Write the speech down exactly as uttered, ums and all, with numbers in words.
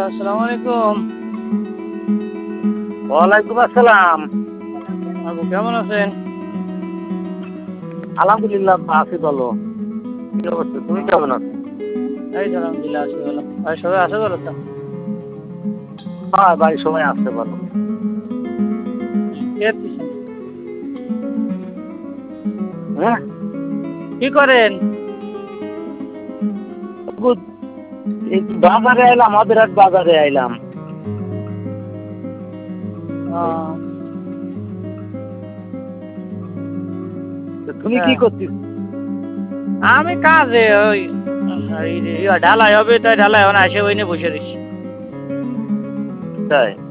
Hello, আসসালামু আলাইকুম। ওয়ালাইকুম আসসালাম। আবু কেমন আছেন? আলহামদুলিল্লাহ আছি ভালো। কি অবস্থা? তুমি কেমন আছো? এই তো আলহামদুলিল্লাহ আছি ভালো। আর সবাই আছে ভালো তো? হ্যাঁ, বাড়ির সবাই আসতে ভালো। কি করতেছেন? হ্যাঁ, কি করেন? গুড। এই বাজারে আইলাম, আমাদের এক বাজারে আইলাম। আহ, তো তুমি হ্যাঁ। কি করছিস? আমি কাজে ওই এই- এই ঢালাই হবে তাই ঢালাই এখন আসে ওই নিয়ে বসে রয়েছি। তাই